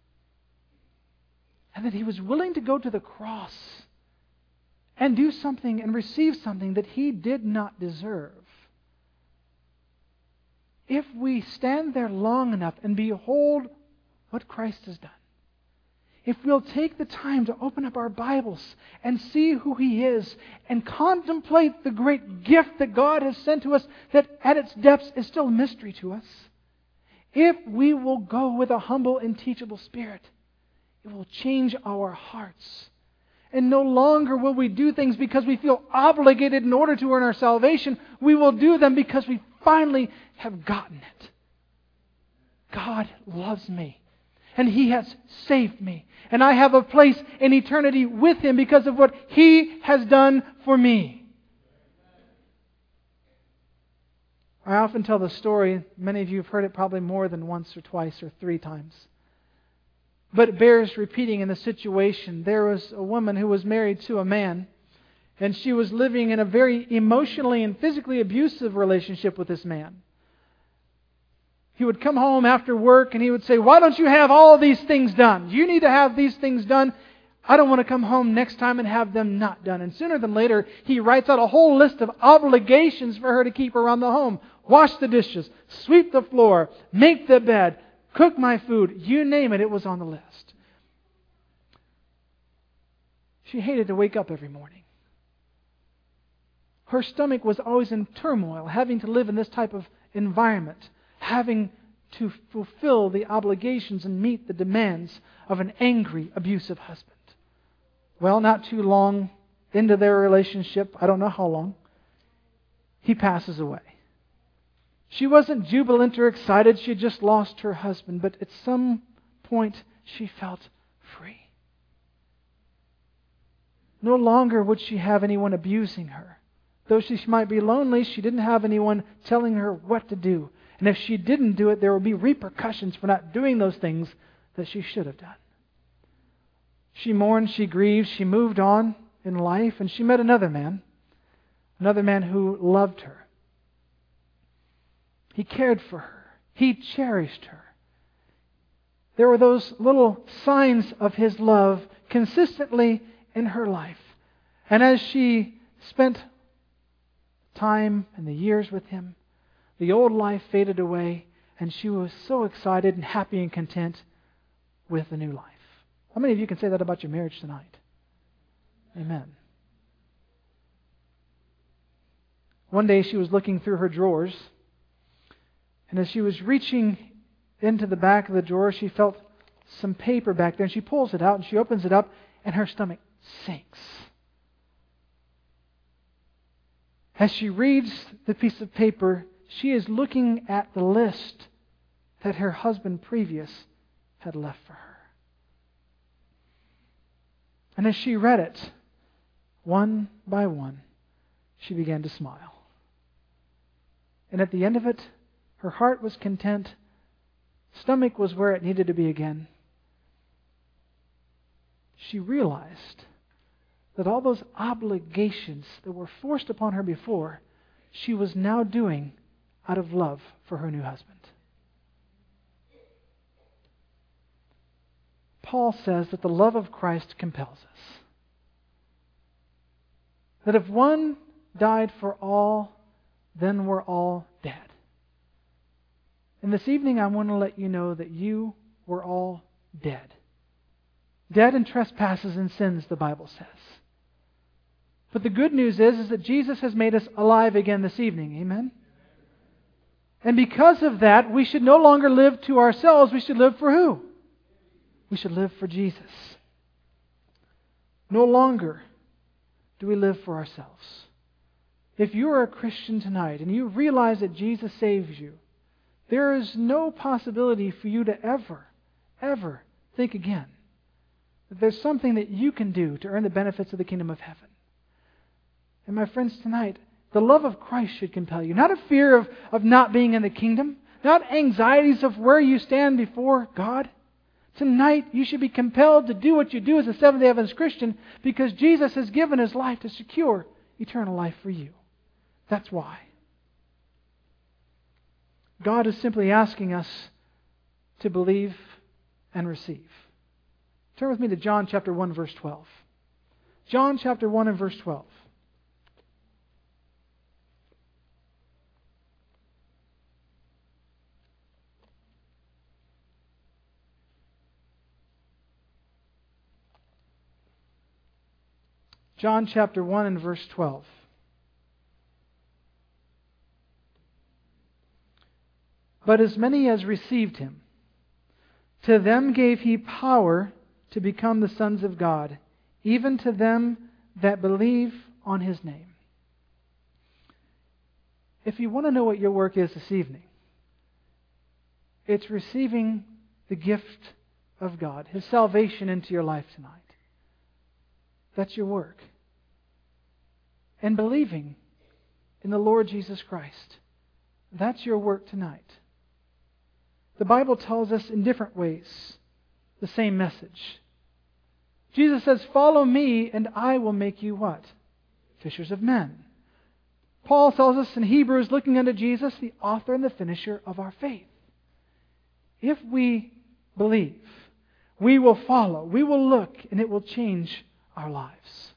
and that He was willing to go to the cross and do something and receive something that He did not deserve. If we stand there long enough and behold what Christ has done, if we'll take the time to open up our Bibles and see who He is and contemplate the great gift that God has sent to us that at its depths is still a mystery to us, if we will go with a humble and teachable spirit, it will change our hearts. And no longer will we do things because we feel obligated in order to earn our salvation. We will do them because we finally have gotten it. God loves me, and He has saved me, and I have a place in eternity with Him because of what He has done for me. I often tell the story, many of you have heard it probably more than once or twice or three times, but it bears repeating in the situation. There was a woman who was married to a man, and she was living in a very emotionally and physically abusive relationship with this man. He would come home after work and he would say, "Why don't you have all these things done? You need to have these things done. I don't want to come home next time and have them not done." And sooner than later, he writes out a whole list of obligations for her to keep around the home. Wash the dishes, sweep the floor, make the bed, cook my food, you name it, it was on the list. She hated to wake up every morning. Her stomach was always in turmoil, having to live in this type of environment, having to fulfill the obligations and meet the demands of an angry, abusive husband. Well, not too long into their relationship, I don't know how long, he passes away. She wasn't jubilant or excited. She had just lost her husband, but at some point she felt free. No longer would she have anyone abusing her. Though she might be lonely, she didn't have anyone telling her what to do. And if she didn't do it, there would be repercussions for not doing those things that she should have done. She mourned, she grieved, she moved on in life, and she met another man. Another man who loved her. He cared for her. He cherished her. There were those little signs of His love consistently in her life. And as she spent time and the years with Him, the old life faded away, and she was so excited and happy and content with the new life. How many of you can say that about your marriage tonight? Amen. One day she was looking through her drawers, and as she was reaching into the back of the drawer, she felt some paper back there, and she pulls it out, and she opens it up, and her stomach sinks. As she reads the piece of paper, she is looking at the list that her husband previous had left for her. And as she read it, one by one, she began to smile. And at the end of it, her heart was content. Stomach was where it needed to be again. She realized that all those obligations that were forced upon her before, she was now doing out of love for her new husband. Paul says that the love of Christ compels us. That if one died for all, then we're all dead. And this evening I want to let you know that you were all dead. Dead in trespasses and sins, the Bible says. But the good news is, is that Jesus has made us alive again this evening. Amen? And because of that, we should no longer live to ourselves. We should live for who? We should live for Jesus. No longer do we live for ourselves. If you are a Christian tonight and you realize that Jesus saves you, there is no possibility for you to ever, ever think again that there's something that you can do to earn the benefits of the kingdom of heaven. And my friends, tonight, the love of Christ should compel you. Not a fear of, of not being in the kingdom. Not anxieties of where you stand before God. Tonight, you should be compelled to do what you do as a Seventh-day Adventist Christian because Jesus has given His life to secure eternal life for you. That's why. God is simply asking us to believe and receive. Turn with me to John chapter one, verse twelve. John chapter one and verse twelve. John chapter one and verse twelve. But as many as received Him, to them gave He power to become the sons of God, even to them that believe on His name. If you want to know what your work is this evening, it's receiving the gift of God, His salvation into your life tonight. That's your work. And believing in the Lord Jesus Christ. That's your work tonight. The Bible tells us in different ways the same message. Jesus says, "Follow me and I will make you" what? Fishers of men. Paul tells us in Hebrews, looking unto Jesus, the author and the finisher of our faith. If we believe, we will follow, we will look, and it will change our lives.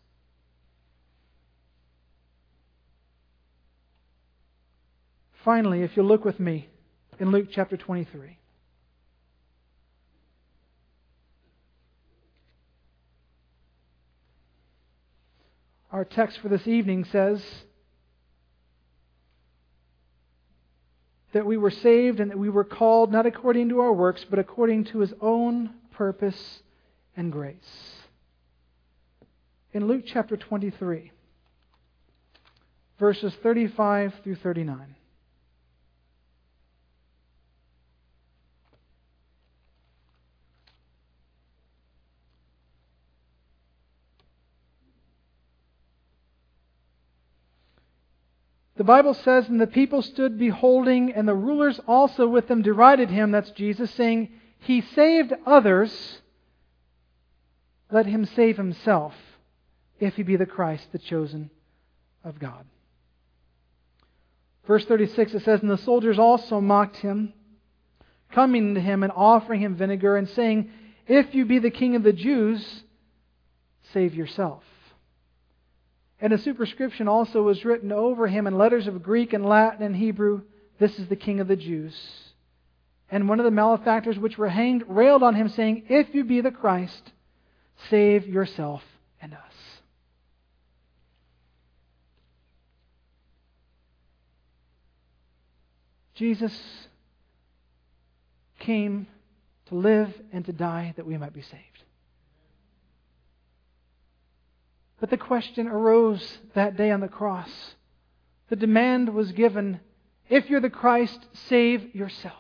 Finally, if you'll look with me in Luke chapter twenty-three. Our text for this evening says that we were saved and that we were called not according to our works, but according to His own purpose and grace. In Luke chapter twenty-three, verses thirty-five through thirty-nine. The Bible says, "And the people stood beholding, and the rulers also with them derided Him," that's Jesus, saying, "He saved others, let Him save Himself, if He be the Christ, the chosen of God." Verse thirty-six, it says, "And the soldiers also mocked Him, coming to Him and offering Him vinegar, and saying, If you be the King of the Jews, save yourself." And a superscription also was written over Him in letters of Greek and Latin and Hebrew, "This is the King of the Jews." And one of the malefactors which were hanged railed on Him, saying, "If you be the Christ, save yourself and us." Jesus came to live and to die that we might be saved. But the question arose that day on the cross. The demand was given, if you're the Christ, save yourself.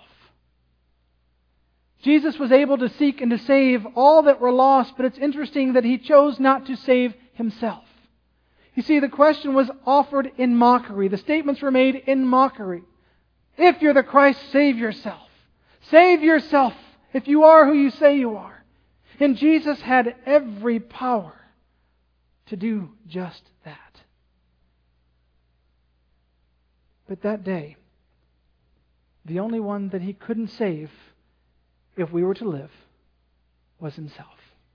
Jesus was able to seek and to save all that were lost, but it's interesting that He chose not to save Himself. You see, the question was offered in mockery. The statements were made in mockery. If you're the Christ, save yourself. Save yourself if you are who you say you are. And Jesus had every power to do just that. But that day, the only one that He couldn't save, if we were to live, was Himself.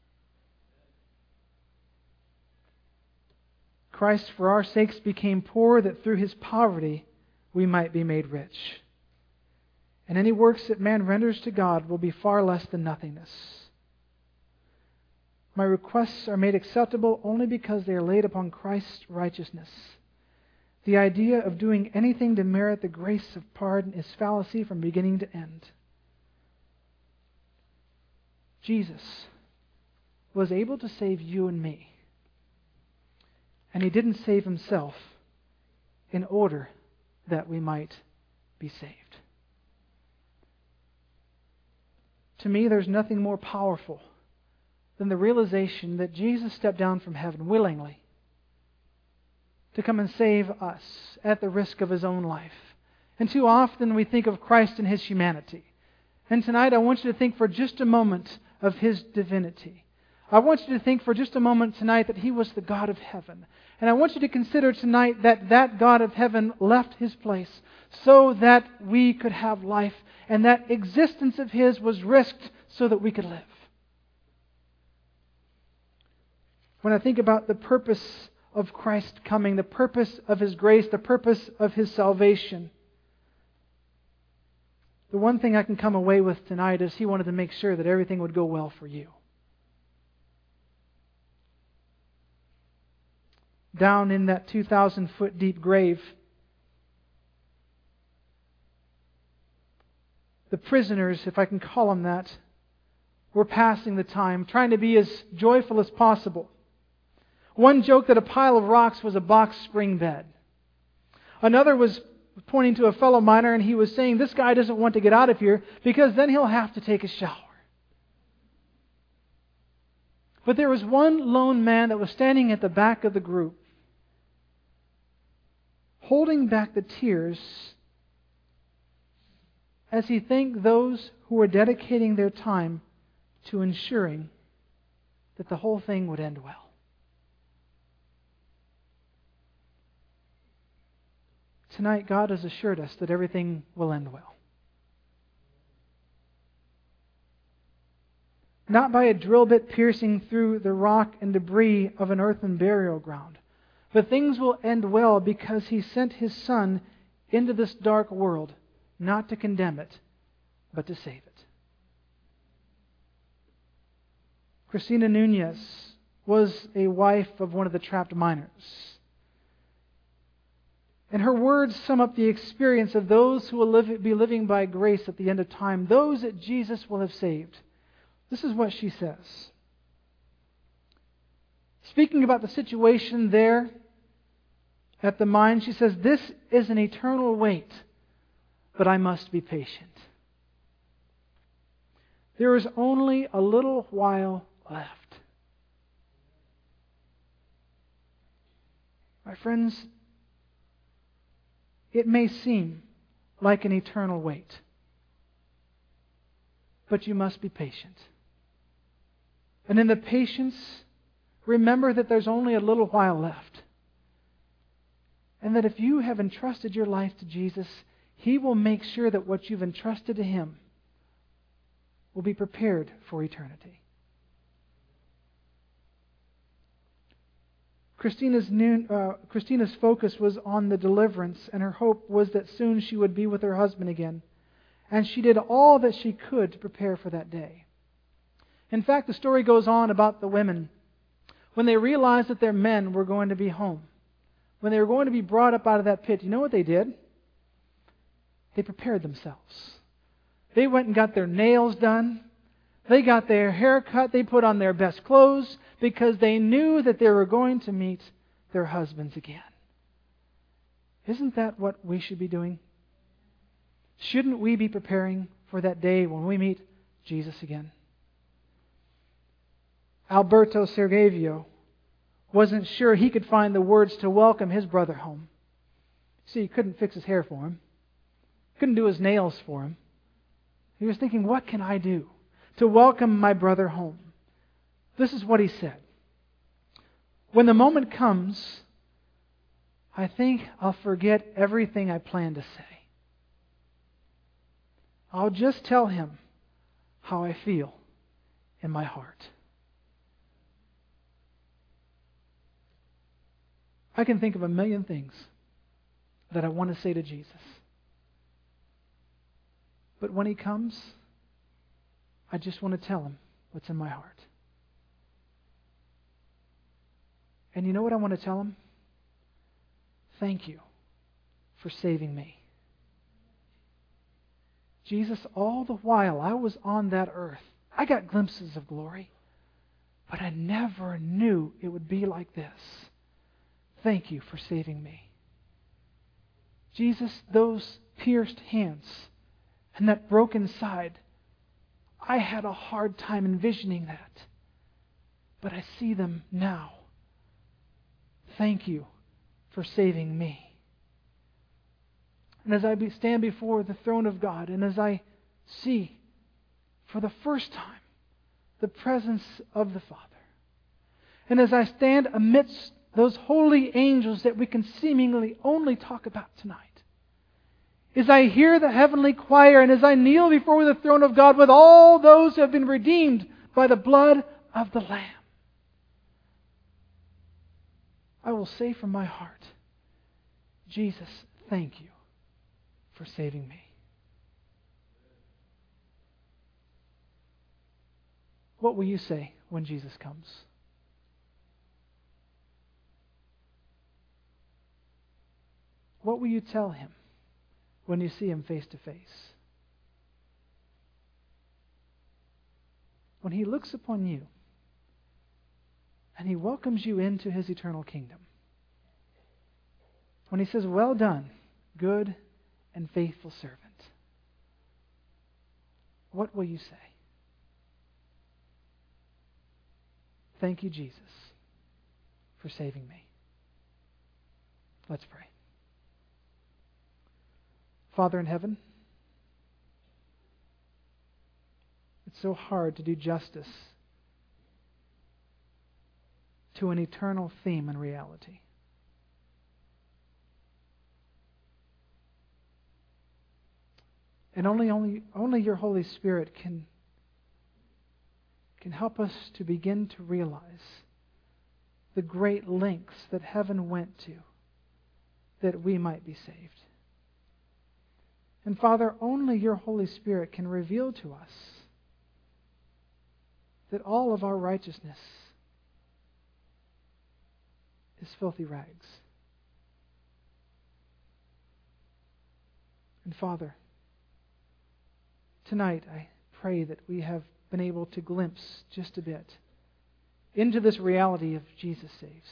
Christ, for our sakes, became poor, that through His poverty we might be made rich. And any works that man renders to God will be far less than nothingness. My requests are made acceptable only because they are laid upon Christ's righteousness. The idea of doing anything to merit the grace of pardon is fallacy from beginning to end. Jesus was able to save you and me. And He didn't save Himself in order that we might be saved. To me, there's nothing more powerful than the realization that Jesus stepped down from heaven willingly to come and save us at the risk of His own life. And too often we think of Christ and His humanity. And tonight I want you to think for just a moment of His divinity. I want you to think for just a moment tonight that He was the God of heaven. And I want you to consider tonight that that God of heaven left His place so that we could have life. And that existence of His was risked so that we could live. When I think about the purpose of Christ coming, the purpose of His grace, the purpose of His salvation, the one thing I can come away with tonight is He wanted to make sure that everything would go well for you. Down in that two thousand foot deep grave, the prisoners, if I can call them that, were passing the time, trying to be as joyful as possible. One joked that a pile of rocks was a box spring bed. Another was pointing to a fellow miner, and he was saying, this guy doesn't want to get out of here because then he'll have to take a shower. But there was one lone man that was standing at the back of the group, holding back the tears as he thanked those who were dedicating their time to ensuring that the whole thing would end well. Tonight, God has assured us that everything will end well. Not by a drill bit piercing through the rock and debris of an earthen burial ground, but things will end well because He sent His Son into this dark world, not to condemn it, but to save it. Cristina Nunez was a wife of one of the trapped miners. And her words sum up the experience of those who will live, be living by grace at the end of time, those that Jesus will have saved. This is what she says. Speaking about the situation there at the mine, she says, this is an eternal wait, but I must be patient. There is only a little while left. My friends, it may seem like an eternal wait, but you must be patient. And in the patience, remember that there's only a little while left. And that if you have entrusted your life to Jesus, He will make sure that what you've entrusted to Him will be prepared for eternity. Christina's, noon, uh, Christina's focus was on the deliverance, and her hope was that soon she would be with her husband again. And she did all that she could to prepare for that day. In fact, the story goes on about the women. When they realized that their men were going to be home, when they were going to be brought up out of that pit, you know what they did? They prepared themselves. They went and got their nails done. They got their hair cut. They put on their best clothes because they knew that they were going to meet their husbands again. Isn't that what we should be doing? Shouldn't we be preparing for that day when we meet Jesus again? Alberto Sergavio wasn't sure he could find the words to welcome his brother home. See, he couldn't fix his hair for him. Couldn't do his nails for him. He was thinking, what can I do to welcome my brother home? This is what he said. When the moment comes, I think I'll forget everything I plan to say. I'll just tell him how I feel in my heart. I can think of a million things that I want to say to Jesus. But when He comes, I just want to tell Him what's in my heart. And you know what I want to tell Him? Thank you for saving me. Jesus, all the while I was on that earth, I got glimpses of glory, but I never knew it would be like this. Thank you for saving me. Jesus, those pierced hands and that broken side, I had a hard time envisioning that, but I see them now. Thank you for saving me. And as I be, stand before the throne of God, and as I see for the first time the presence of the Father, and as I stand amidst those holy angels that we can seemingly only talk about tonight, as I hear the heavenly choir, and as I kneel before the throne of God with all those who have been redeemed by the blood of the Lamb, I will say from my heart, Jesus, thank you for saving me. What will you say when Jesus comes? What will you tell Him when you see Him face to face? When He looks upon you and He welcomes you into His eternal kingdom. When He says, well done, good and faithful servant. What will you say? Thank you, Jesus, for saving me. Let's pray. Father in heaven, it's so hard to do justice to an eternal theme and reality. And only, only, only your Holy Spirit can, can help us to begin to realize the great lengths that heaven went to that we might be saved. And Father, only your Holy Spirit can reveal to us that all of our righteousness is filthy rags. And Father, tonight I pray that we have been able to glimpse just a bit into this reality of Jesus saves.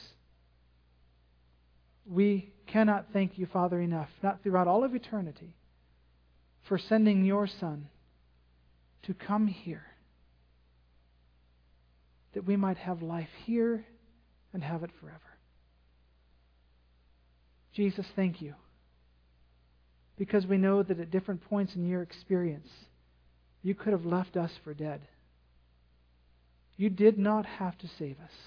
We cannot thank you, Father, enough, not throughout all of eternity, for sending your Son to come here, that we might have life here and have it forever. Jesus, thank you, because we know that at different points in your experience, you could have left us for dead. You did not have to save us,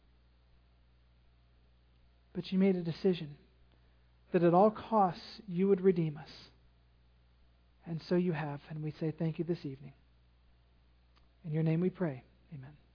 but you made a decision that at all costs you would redeem us. And so you have, and we say thank you this evening. In your name we pray. Amen.